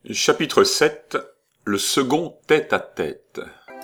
Chapitre 7. Le second tête-à-tête.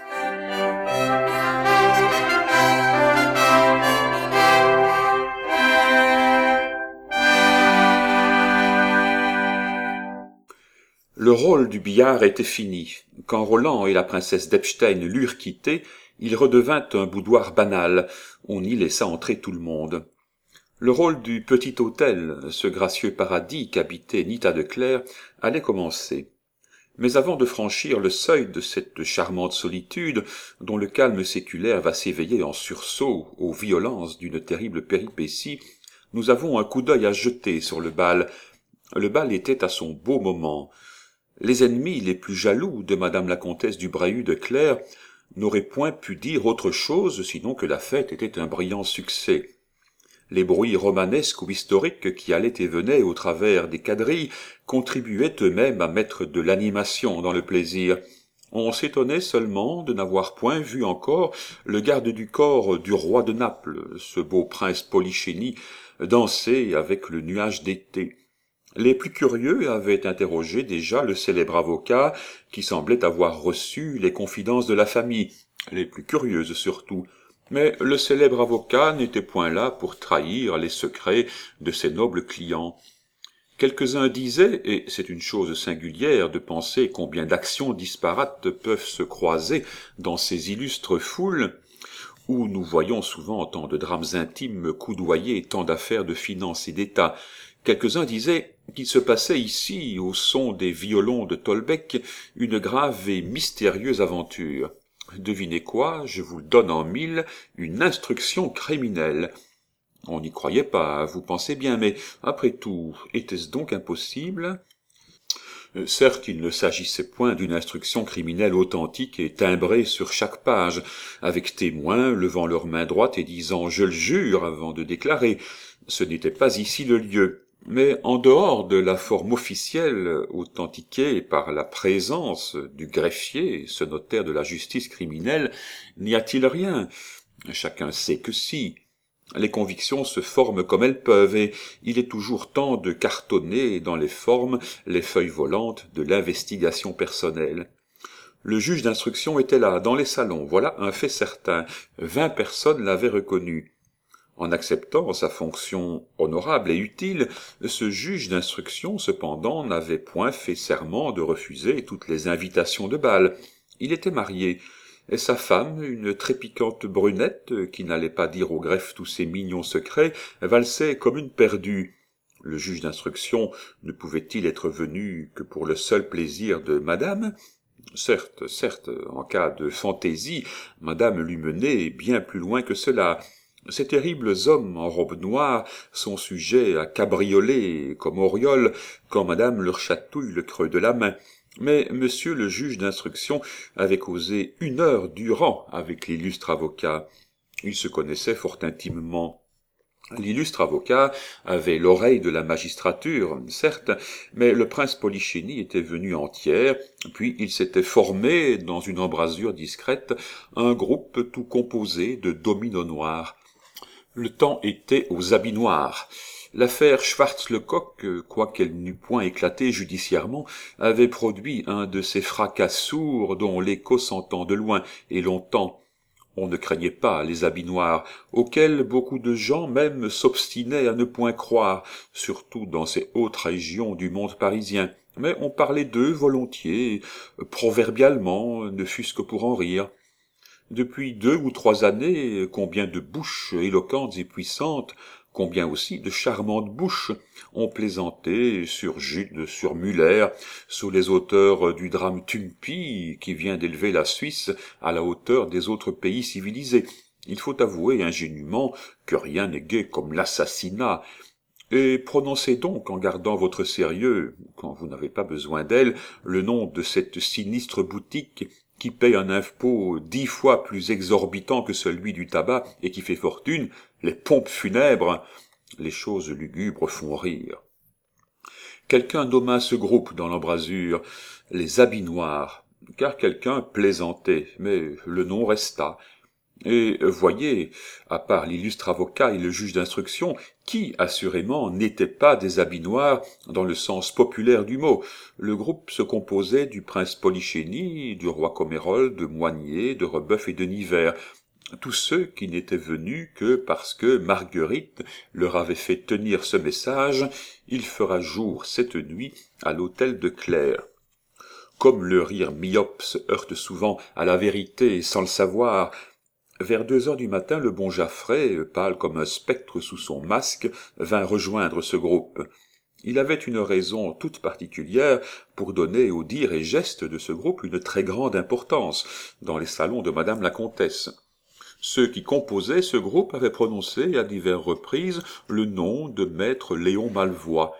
Le rôle du billard était fini. Quand Roland et la princesse d'Epstein l'eurent quitté, il redevint un boudoir banal. On y laissa entrer tout le monde. Le rôle du petit hôtel, ce gracieux paradis qu'habitait Nita de Clair, allait commencer. Mais avant de franchir le seuil de cette charmante solitude, dont le calme séculaire va s'éveiller en sursaut aux violences d'une terrible péripétie, nous avons un coup d'œil à jeter sur le bal. Le bal était à son beau moment. Les ennemis les plus jaloux de madame la comtesse du Brahu de Clair n'auraient point pu dire autre chose sinon que la fête était un brillant succès. Les bruits romanesques ou historiques qui allaient et venaient au travers des quadrilles contribuaient eux-mêmes à mettre de l'animation dans le plaisir. On s'étonnait seulement de n'avoir point vu encore le garde du corps du roi de Naples, ce beau prince Polichinelle, danser avec le nuage d'été. Les plus curieux avaient interrogé déjà le célèbre avocat qui semblait avoir reçu les confidences de la famille, les plus curieuses surtout. Mais le célèbre avocat n'était point là pour trahir les secrets de ses nobles clients. Quelques-uns disaient, et c'est une chose singulière de penser combien d'actions disparates peuvent se croiser dans ces illustres foules, où nous voyons souvent tant de drames intimes coudoyer tant d'affaires de finance et d'État. Quelques-uns disaient qu'il se passait ici, au son des violons de Tolbeck, une grave et mystérieuse aventure. Devinez quoi, je vous le donne en mille, une instruction criminelle. On n'y croyait pas, vous pensez bien, mais après tout, était-ce donc impossible ? Certes, il ne s'agissait point d'une instruction criminelle authentique et timbrée sur chaque page, avec témoins levant leur main droite et disant « je le jure » avant de déclarer. Ce n'était pas ici le lieu. Mais en dehors de la forme officielle, authentiquée par la présence du greffier, ce notaire de la justice criminelle, n'y a-t-il rien ? Chacun sait que si. Les convictions se forment comme elles peuvent, et il est toujours temps de cartonner dans les formes les feuilles volantes de l'investigation personnelle. Le juge d'instruction était là, dans les salons, voilà un fait certain. 20 personnes l'avaient reconnu. En acceptant sa fonction honorable et utile, ce juge d'instruction, cependant, n'avait point fait serment de refuser toutes les invitations de bal. Il était marié, et sa femme, une très piquante brunette, qui n'allait pas dire au greffe tous ses mignons secrets, valsait comme une perdue. Le juge d'instruction ne pouvait-il être venu que pour le seul plaisir de madame ? Certes, en cas de fantaisie, madame l'eût mené bien plus loin que cela. Ces terribles hommes en robe noire sont sujets à cabrioler comme Auriol quand madame leur chatouille le creux de la main. Mais monsieur le juge d'instruction avait causé 1 heure durant avec l'illustre avocat. Ils se connaissaient fort intimement. L'illustre avocat avait l'oreille de la magistrature, certes, mais le prince Polichinelle était venu entière, puis il s'était formé, dans une embrasure discrète, un groupe tout composé de dominos noirs. Le temps était aux habits noirs. L'affaire Schwartz-Lecoq, quoiqu'elle n'eût point éclaté judiciairement, avait produit un de ces fracas sourds dont l'écho s'entend de loin et longtemps. On ne craignait pas les habits noirs, auxquels beaucoup de gens même s'obstinaient à ne point croire, surtout dans ces hautes régions du monde parisien. Mais on parlait d'eux volontiers, proverbialement, ne fût-ce que pour en rire. Depuis 2 ou 3 années, combien de bouches éloquentes et puissantes, combien aussi de charmantes bouches ont plaisanté sur Jude, sur Muller, sur les auteurs du drame Tumpi qui vient d'élever la Suisse à la hauteur des autres pays civilisés. Il faut avouer ingénument que rien n'est gai comme l'assassinat. Et prononcez donc, en gardant votre sérieux, quand vous n'avez pas besoin d'elle, le nom de cette sinistre boutique qui paye un impôt 10 fois plus exorbitant que celui du tabac et qui fait fortune, les pompes funèbres. Les choses lugubres font rire. Quelqu'un nomma ce groupe dans l'embrasure les habits noirs, car quelqu'un plaisantait, mais le nom resta. Et voyez, à part l'illustre avocat et le juge d'instruction, qui, assurément, n'étaient pas des habits noirs dans le sens populaire du mot. Le groupe se composait du prince Polychénie, du roi Comérole, de Moigné, de Rebeuf et de Nivert, tous ceux qui n'étaient venus que parce que Marguerite leur avait fait tenir ce message: « Il fera jour cette nuit à l'hôtel de Clères ». Comme le rire myope se heurte souvent à la vérité sans le savoir, vers 2 heures du matin, le bon Jaffray, pâle comme un spectre sous son masque, vint rejoindre ce groupe. Il avait une raison toute particulière pour donner aux dires et gestes de ce groupe une très grande importance dans les salons de madame la comtesse. Ceux qui composaient ce groupe avaient prononcé à diverses reprises le nom de maître Léon Malvois.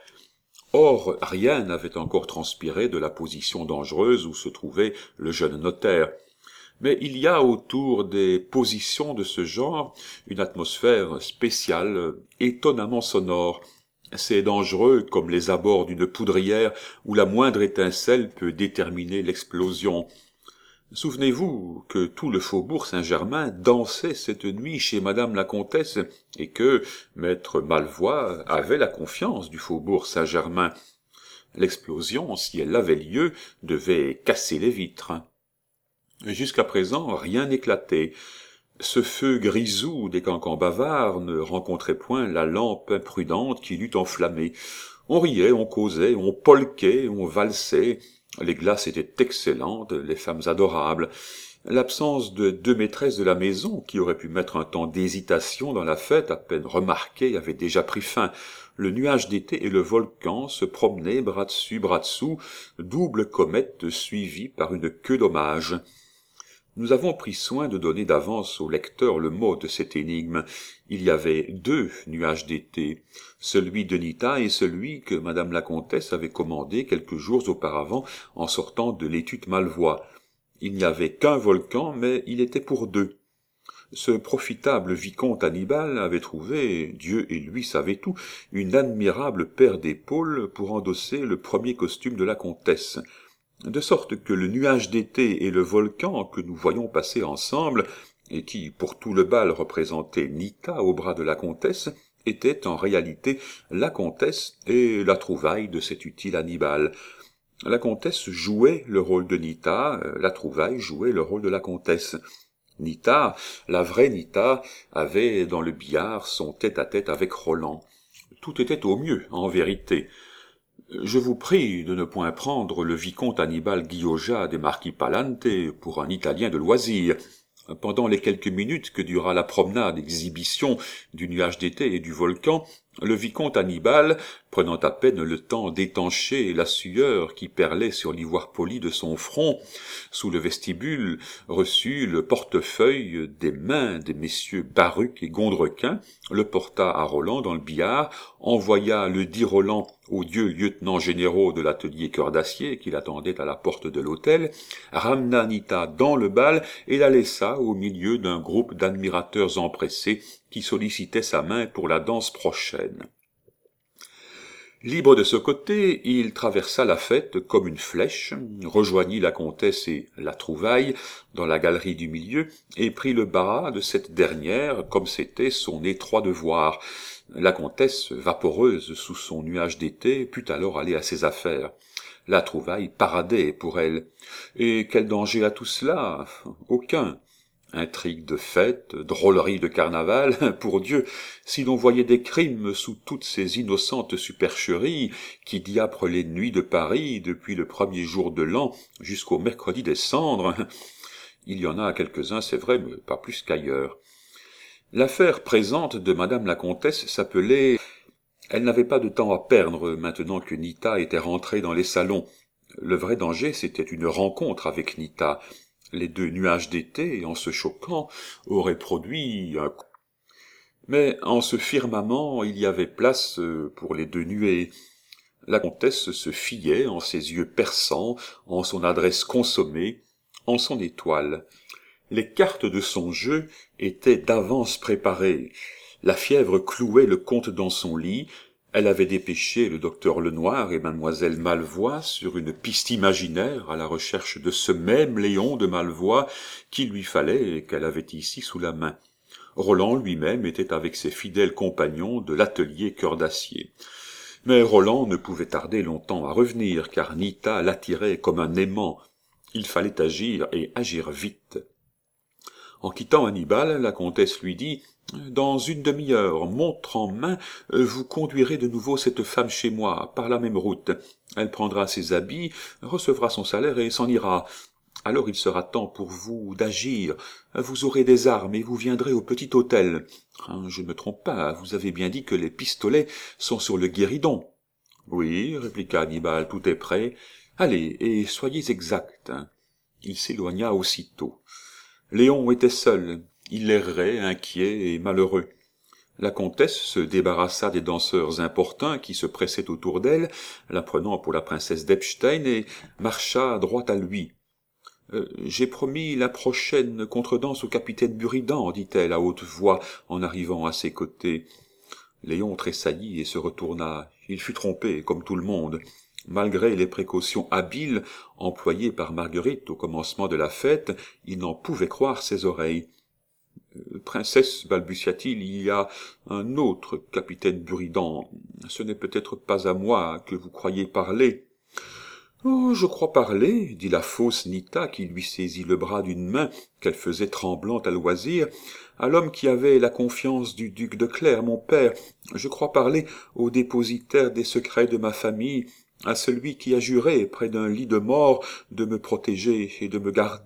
Or, rien n'avait encore transpiré de la position dangereuse où se trouvait le jeune notaire. Mais il y a autour des positions de ce genre une atmosphère spéciale, étonnamment sonore. C'est dangereux comme les abords d'une poudrière où la moindre étincelle peut déterminer l'explosion. Souvenez-vous que tout le faubourg Saint-Germain dansait cette nuit chez madame la comtesse et que maître Malvois avait la confiance du faubourg Saint-Germain. L'explosion, si elle avait lieu, devait casser les vitres. Jusqu'à présent, rien n'éclatait. Ce feu grisou des cancans bavards ne rencontrait point la lampe imprudente qui l'eût enflammé. On riait, on causait, on polquait, on valsait. Les glaces étaient excellentes, les femmes adorables. L'absence de 2 maîtresses de la maison, qui auraient pu mettre un temps d'hésitation dans la fête, à peine remarquée, avait déjà pris fin. Le nuage d'été et le volcan se promenaient bras dessus, bras dessous, double comète suivie par une queue d'hommage. Nous avons pris soin de donner d'avance au lecteur le mot de cette énigme. Il y avait 2 nuages d'été, celui de Nita et celui que madame la comtesse avait commandé quelques jours auparavant en sortant de l'étude Malvois. Il n'y avait qu'un volcan, mais il était pour 2. Ce profitable vicomte Annibal avait trouvé, Dieu et lui savaient tout, une admirable paire d'épaules pour endosser le premier costume de la comtesse. De sorte que le nuage d'été et le volcan que nous voyons passer ensemble, et qui, pour tout le bal, représentait Nita au bras de la comtesse, étaient en réalité la comtesse et la trouvaille de cet utile Annibal. La comtesse jouait le rôle de Nita, la trouvaille jouait le rôle de la comtesse. Nita, la vraie Nita, avait dans le billard son tête-à-tête avec Roland. Tout était au mieux, en vérité. Je vous prie de ne point prendre le vicomte Annibal Guilloja des Marquis Palante pour un Italien de loisir. Pendant les quelques minutes que dura la promenade exhibition du nuage d'été et du volcan, le vicomte Annibal, prenant à peine le temps d'étancher la sueur qui perlait sur l'ivoire poli de son front, sous le vestibule, reçut le portefeuille des mains des messieurs Baruch et Gondrequin, le porta à Roland dans le billard, envoya le dit Roland aux 2 lieutenants généraux de l'atelier Cœur d'Acier qui l'attendaient à la porte de l'hôtel, ramena Nita dans le bal et la laissa au milieu d'un groupe d'admirateurs empressés qui sollicitaient sa main pour la danse prochaine. Libre de ce côté, il traversa la fête comme une flèche, rejoignit la comtesse et la trouvaille dans la galerie du milieu et prit le bras de cette dernière comme c'était son étroit devoir. La comtesse, vaporeuse sous son nuage d'été, put alors aller à ses affaires. La trouvaille paradait pour elle. Et quel danger à tout cela? Aucun. Intrigues de fête, drôleries de carnaval, pour Dieu, si l'on voyait des crimes sous toutes ces innocentes supercheries qui diaprent les nuits de Paris depuis le premier jour de l'an jusqu'au mercredi des cendres. Il y en a quelques-uns, c'est vrai, mais pas plus qu'ailleurs. L'affaire présente de madame la comtesse s'appelait... Elle n'avait pas de temps à perdre maintenant que Nita était rentrée dans les salons. Le vrai danger, c'était une rencontre avec Nita. Les 2 nuages d'été, en se choquant, auraient produit un... Mais en ce firmament, il y avait place pour les 2 nuées. La comtesse se fiait en ses yeux perçants, en son adresse consommée, en son étoile. Les cartes de son jeu étaient d'avance préparées. La fièvre clouait le comte dans son lit, Elle avait dépêché le docteur Lenoir et mademoiselle Malvois sur une piste imaginaire à la recherche de ce même Léon de Malvois qu'il lui fallait et qu'elle avait ici sous la main. Roland lui-même était avec ses fidèles compagnons de l'atelier Cœur d'Acier. Mais Roland ne pouvait tarder longtemps à revenir, car Nita l'attirait comme un aimant. Il fallait agir, et agir vite. En quittant Annibal, la comtesse lui dit « Dans une demi-heure, montre en main, vous conduirez de nouveau cette femme chez moi, par la même route. Elle prendra ses habits, recevra son salaire et s'en ira. Alors il sera temps pour vous d'agir. Vous aurez des armes et vous viendrez au petit hôtel. Je ne me trompe pas, vous avez bien dit que les pistolets sont sur le guéridon. » « Oui, répliqua Annibal, tout est prêt. Allez, et soyez exact. » Il s'éloigna aussitôt. Léon était seul. Il errait, inquiet et malheureux. La comtesse se débarrassa des danseurs importuns qui se pressaient autour d'elle, la prenant pour la princesse d'Epstein, et marcha droit à lui. J'ai promis la prochaine contredanse au capitaine Buridan, dit-elle à haute voix en arrivant à ses côtés. Léon tressaillit et se retourna. Il fut trompé, comme tout le monde. Malgré les précautions habiles employées par Marguerite au commencement de la fête, il n'en pouvait croire ses oreilles. « Princesse, balbutia-t-il, il y a un autre capitaine Buridan. Ce n'est peut-être pas à moi que vous croyez parler. »« Oh, je crois parler, » dit la fausse Nita, qui lui saisit le bras d'une main qu'elle faisait tremblante à loisir, « à l'homme qui avait la confiance du duc de Clèves, mon père. Je crois parler au dépositaire des secrets de ma famille, à celui qui a juré, près d'un lit de mort, de me protéger et de me garder. »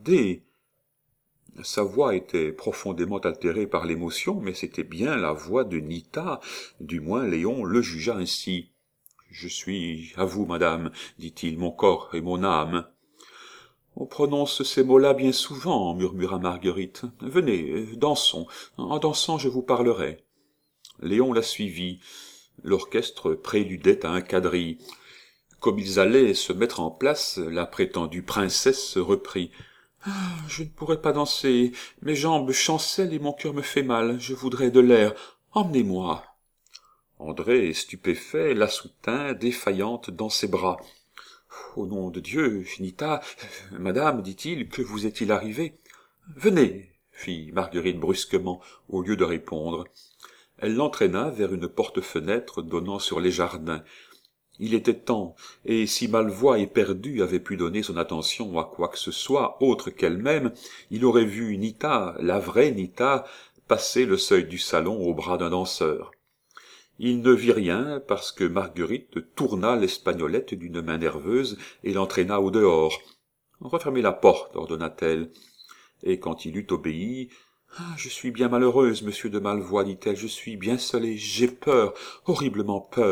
Sa voix était profondément altérée par l'émotion, mais c'était bien la voix de Nita, du moins Léon le jugea ainsi. « Je suis à vous, madame, dit-il, mon corps et mon âme. »« On prononce ces mots-là bien souvent, murmura Marguerite. Venez, dansons. En dansant, je vous parlerai. » Léon la suivit. L'orchestre préludait à un quadrille. Comme ils allaient se mettre en place, la prétendue princesse reprit. « Je ne pourrais pas danser. Mes jambes chancellent et mon cœur me fait mal. Je voudrais de l'air. Emmenez-moi. » André, stupéfait, la soutint, défaillante, dans ses bras. « Au nom de Dieu, Nita, madame, dit-il, que vous est-il arrivé ?»« Venez, » fit Marguerite brusquement, au lieu de répondre. Elle l'entraîna vers une porte-fenêtre donnant sur les jardins. Il était temps, et si Malvois éperdu avait pu donner son attention à quoi que ce soit autre qu'elle-même, il aurait vu Nita, la vraie Nita, passer le seuil du salon au bras d'un danseur. Il ne vit rien parce que Marguerite tourna l'espagnolette d'une main nerveuse et l'entraîna au dehors. « Refermez la porte, ordonna-t-elle. Et quand il eut obéi, « Je suis bien malheureuse, monsieur de Malvois, dit-elle, je suis bien seule et j'ai peur, horriblement peur. »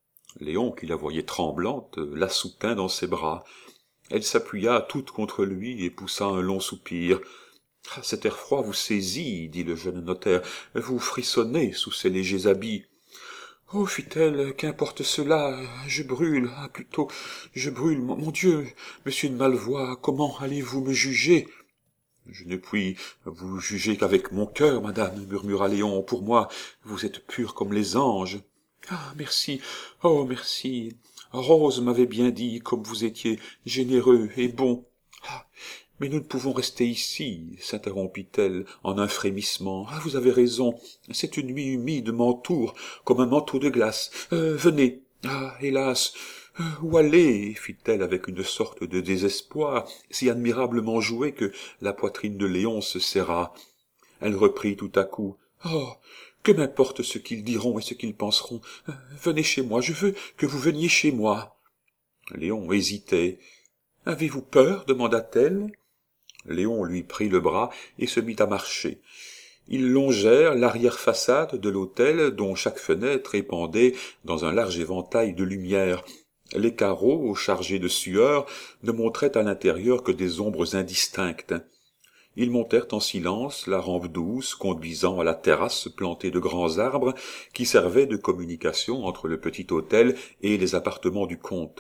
Léon, qui la voyait tremblante, la soutint dans ses bras. Elle s'appuya toute contre lui et poussa un long soupir. « Cet air froid vous saisit, dit le jeune notaire, vous frissonnez sous ces légers habits. »« Oh, fit-elle, qu'importe cela, je brûle, plutôt, je brûle, mon Dieu, monsieur de Malvois, comment allez-vous me juger ?»« Je ne puis vous juger qu'avec mon cœur, madame, murmura Léon, pour moi, vous êtes pure comme les anges. »« Ah, merci, oh, merci, Rose m'avait bien dit comme vous étiez généreux et bon. »« Ah, mais nous ne pouvons rester ici, s'interrompit-elle en un frémissement. « Ah, vous avez raison, cette nuit humide m'entoure comme un manteau de glace. Venez. Ah, hélas, où aller ?» fit-elle avec une sorte de désespoir, si admirablement joué que la poitrine de Léon se serra. Elle reprit tout à coup. « Oh, que m'importe ce qu'ils diront et ce qu'ils penseront. Venez chez moi, je veux que vous veniez chez moi. » Léon hésitait. « Avez-vous peur ?» demanda-t-elle. Léon lui prit le bras et se mit à marcher. Ils longèrent l'arrière-façade de l'hôtel dont chaque fenêtre épandait dans un large éventail de lumière. Les carreaux, chargés de sueur, ne montraient à l'intérieur que des ombres indistinctes. Ils montèrent en silence la rampe douce conduisant à la terrasse plantée de grands arbres qui servait de communication entre le petit hôtel et les appartements du comte.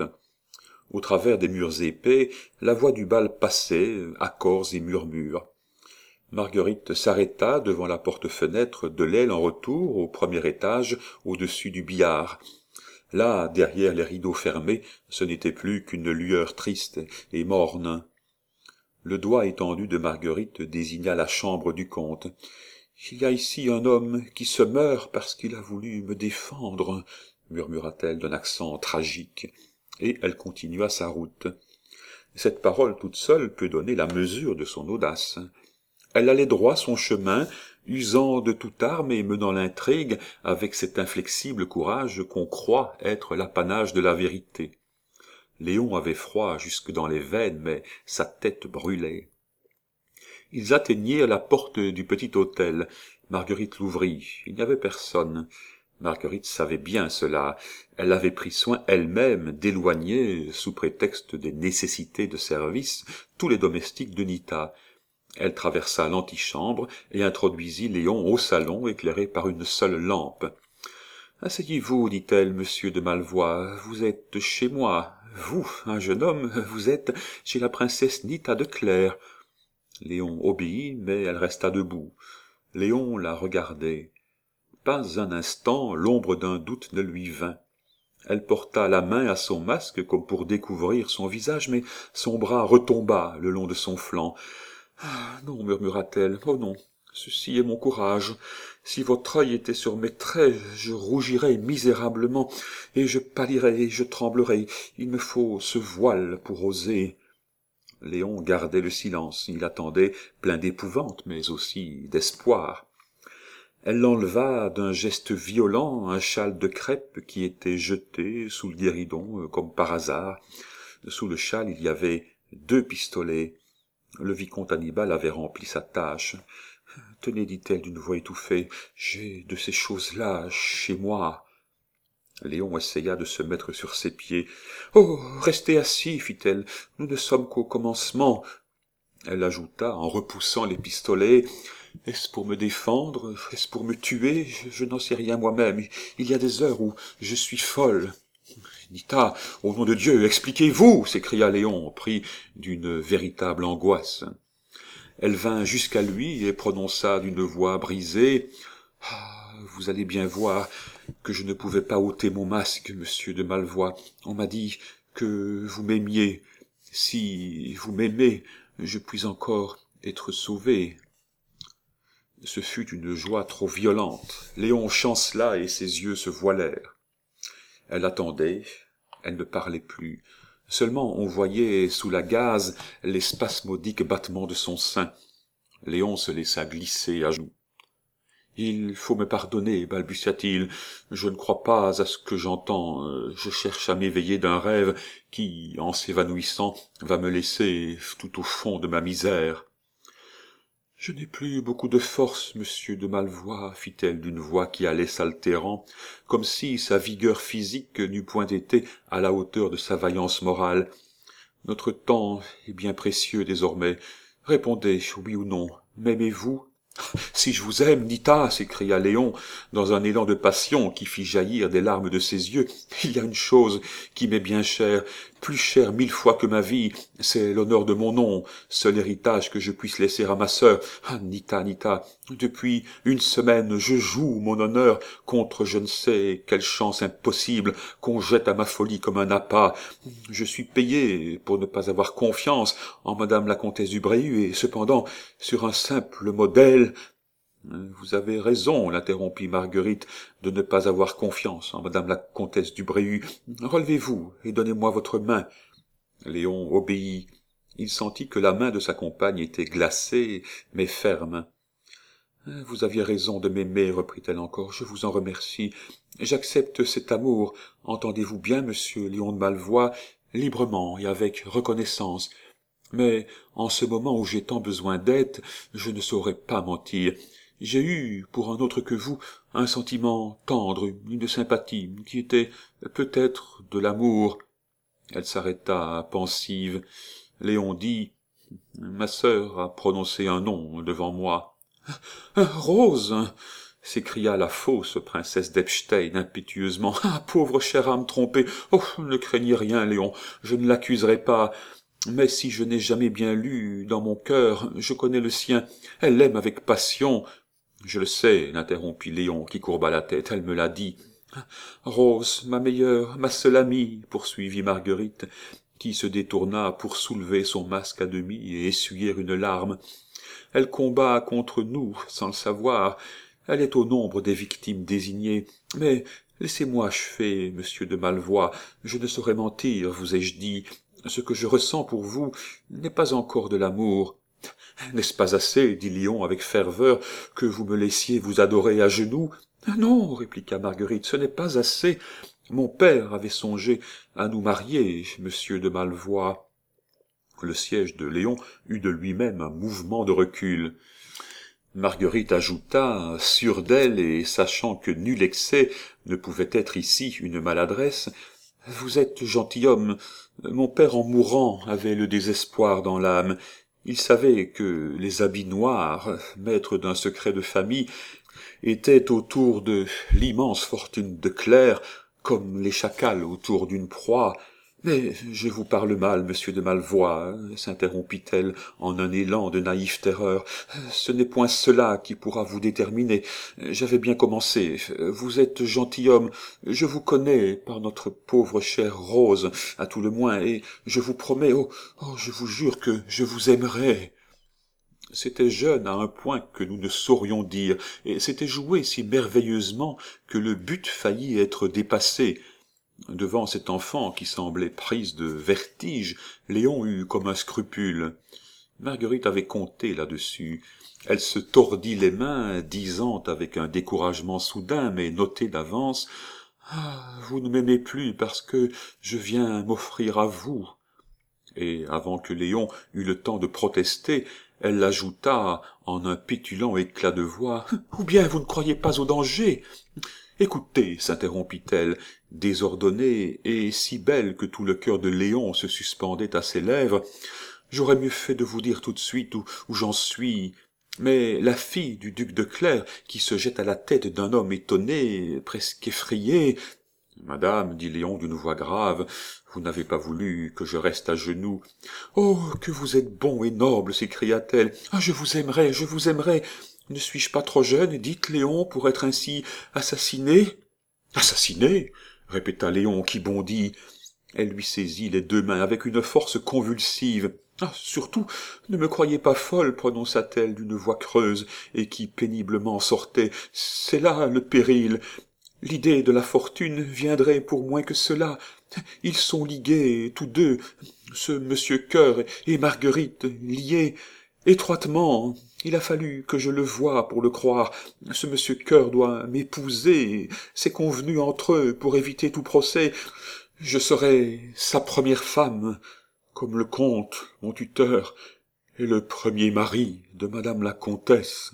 Au travers des murs épais, la voix du bal passait, accords et murmures. Marguerite s'arrêta devant la porte-fenêtre de l'aile en retour au premier étage, au-dessus du billard. Là, derrière les rideaux fermés, ce n'était plus qu'une lueur triste et morne. Le doigt étendu de Marguerite désigna la chambre du comte. « Il y a ici un homme qui se meurt parce qu'il a voulu me défendre, » murmura-t-elle d'un accent tragique, et elle continua sa route. Cette parole toute seule peut donner la mesure de son audace. Elle allait droit son chemin, usant de toute arme et menant l'intrigue avec cet inflexible courage qu'on croit être l'apanage de la vérité. Léon avait froid jusque dans les veines, mais sa tête brûlait. Ils atteignirent la porte du petit hôtel. Marguerite l'ouvrit. Il n'y avait personne. Marguerite savait bien cela. Elle avait pris soin elle-même d'éloigner, sous prétexte des nécessités de service, tous les domestiques de Nita. Elle traversa l'antichambre et introduisit Léon au salon éclairé par une seule lampe. « Asseyez-vous, dit-elle, monsieur de Malvois, vous êtes chez moi. Vous, un jeune homme, vous êtes chez la princesse Nita de Clères. » Léon obéit, mais elle resta debout. Léon la regardait. Pas un instant l'ombre d'un doute ne lui vint. Elle porta la main à son masque comme pour découvrir son visage, mais son bras retomba le long de son flanc. « Ah, non, murmura-t-elle, oh non, ceci est mon courage. Si votre œil était sur mes traits, je rougirais misérablement, et je pâlirais, et je tremblerais. Il me faut ce voile pour oser. » Léon gardait le silence. Il attendait, plein d'épouvante, mais aussi d'espoir. Elle l'enleva d'un geste violent un châle de crêpe qui était jeté sous le guéridon, comme par hasard. Sous le châle, il y avait 2 pistolets. Le vicomte Annibal avait rempli sa tâche. « Tenez, dit-elle d'une voix étouffée, j'ai de ces choses-là chez moi. » Léon essaya de se mettre sur ses pieds. « Oh, restez assis, fit-elle, nous ne sommes qu'au commencement. » Elle ajouta, en repoussant les pistolets, « Est-ce pour me défendre? Est-ce pour me tuer? Je n'en sais rien moi-même. Il y a des heures où je suis folle. » « Nita, au nom de Dieu, expliquez-vous » s'écria Léon, pris d'une véritable angoisse. Elle vint jusqu'à lui et prononça d'une voix brisée « Ah, vous allez bien voir que je ne pouvais pas ôter mon masque, monsieur de Malvois. On m'a dit que vous m'aimiez. Si vous m'aimez, je puis encore être sauvé. » Ce fut une joie trop violente. Léon chancela et ses yeux se voilèrent. Elle attendait, elle ne parlait plus. Seulement on voyait sous la gaze les spasmodiques battements de son sein. Léon se laissa glisser à genoux. « Il faut me pardonner, balbutia-t-il, je ne crois pas à ce que j'entends, je cherche à m'éveiller d'un rêve qui, en s'évanouissant, va me laisser tout au fond de ma misère. » « Je n'ai plus beaucoup de force, monsieur de Malvois, fit-elle d'une voix qui allait s'altérant, comme si sa vigueur physique n'eût point été à la hauteur de sa vaillance morale. Notre temps est bien précieux désormais. Répondez, oui ou non, m'aimez-vous? » « Si je vous aime, Nita, s'écria Léon, dans un élan de passion qui fit jaillir des larmes de ses yeux, il y a une chose qui m'est bien chère, plus chère 1000 fois que ma vie, c'est l'honneur de mon nom, seul héritage que je puisse laisser à ma sœur. Ah, Nita, Nita, depuis une semaine, je joue mon honneur contre je ne sais quelle chance impossible qu'on jette à ma folie comme un appât. Je suis payé pour ne pas avoir confiance en madame la comtesse du Bréhu, et cependant, sur un simple modèle, « Vous avez raison, l'interrompit Marguerite, de ne pas avoir confiance en madame la comtesse du Bréhu. Relevez-vous et donnez-moi votre main. » Léon obéit. Il sentit que la main de sa compagne était glacée, mais ferme. « Vous aviez raison de m'aimer, reprit-elle encore, je vous en remercie. J'accepte cet amour, entendez-vous bien, monsieur Léon de Malvois, librement et avec reconnaissance. Mais, en ce moment où j'ai tant besoin d'aide, je ne saurais pas mentir. J'ai eu, pour un autre que vous, un sentiment tendre, une sympathie, qui était peut-être de l'amour. » Elle s'arrêta, pensive. Léon dit « Ma sœur a prononcé un nom devant moi. »« Rose !» s'écria la fausse princesse d'Epstein impétueusement. « Ah, pauvre chère âme trompée! Oh, ne craignez rien, Léon, je ne l'accuserai pas. Mais si je n'ai jamais bien lu dans mon cœur, je connais le sien. Elle l'aime avec passion. Je le sais, l'interrompit Léon, qui courba la tête, elle me l'a dit. Rose, ma meilleure, ma seule amie, poursuivit Marguerite, qui se détourna pour soulever son masque à demi et essuyer une larme. Elle combat contre nous, sans le savoir. Elle est au nombre des victimes désignées. Mais laissez-moi achever, monsieur de Malvois. Je ne saurais mentir, vous ai-je dit. Ce que je ressens pour vous n'est pas encore de l'amour. N'est-ce pas assez, dit Léon avec ferveur, que vous me laissiez vous adorer à genoux? Non, répliqua Marguerite, ce n'est pas assez. Mon père avait songé à nous marier, monsieur de Malvois. Le siège de Léon eut de lui-même un mouvement de recul. Marguerite ajouta, sûre d'elle et sachant que nul excès ne pouvait être ici une maladresse, « Vous êtes gentilhomme. Mon père en mourant avait le désespoir dans l'âme. Il savait que les habits noirs, maîtres d'un secret de famille, étaient autour de l'immense fortune de Claire, comme les chacals autour d'une proie. Mais je vous parle mal, monsieur de Malvois, s'interrompit-elle en un élan de naïve terreur. Ce n'est point cela qui pourra vous déterminer. J'avais bien commencé. Vous êtes gentilhomme. Je vous connais par notre pauvre chère Rose, à tout le moins, et je vous promets, je vous jure que je vous aimerai. C'était jeune à un point que nous ne saurions dire, et c'était joué si merveilleusement que le but faillit être dépassé. Devant cette enfant qui semblait prise de vertige, Léon eut comme un scrupule. Marguerite avait compté là-dessus. Elle se tordit les mains, disant avec un découragement soudain, mais noté d'avance, « Ah, vous ne m'aimez plus parce que je viens m'offrir à vous. » Et avant que Léon eût le temps de protester, elle l'ajouta en un pétulant éclat de voix, « Ou bien vous ne croyez pas au danger ?» Écoutez, s'interrompit-elle, désordonnée et si belle que tout le cœur de Léon se suspendait à ses lèvres, j'aurais mieux fait de vous dire tout de suite où j'en suis. Mais la fille du duc de Clèves, qui se jette à la tête d'un homme étonné, presque effrayé... Madame, dit Léon d'une voix grave, vous n'avez pas voulu que je reste à genoux. Oh, que vous êtes bon et noble, s'écria-t-elle. Ah, je vous aimerai, je vous aimerai. Ne suis-je pas trop jeune, dites Léon, pour être ainsi assassiné? Assassiné? Répéta Léon, qui bondit. Elle lui saisit les deux mains avec une force convulsive. Ah, surtout, ne me croyez pas folle, prononça-t-elle d'une voix creuse et qui péniblement sortait. C'est là le péril. L'idée de la fortune viendrait pour moins que cela. Ils sont ligués, tous deux, ce monsieur Cœur et Marguerite, liés étroitement. Il a fallu que je le voie pour le croire. Ce monsieur Cœur doit m'épouser. C'est convenu entre eux pour éviter tout procès. Je serai sa première femme, comme le comte, mon tuteur, et le premier mari de madame la comtesse.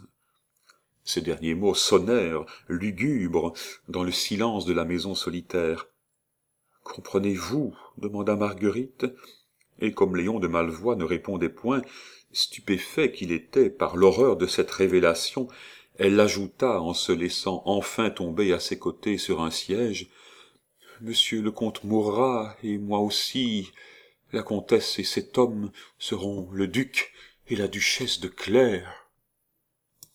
Ces derniers mots sonnèrent, lugubres, dans le silence de la maison solitaire. « Comprenez-vous » demanda Marguerite, et comme Léon de Malvois ne répondait point, stupéfait qu'il était par l'horreur de cette révélation, elle l'ajouta en se laissant enfin tomber à ses côtés sur un siège. « Monsieur le comte mourra, et moi aussi. La comtesse et cet homme seront le duc et la duchesse de Clèves. »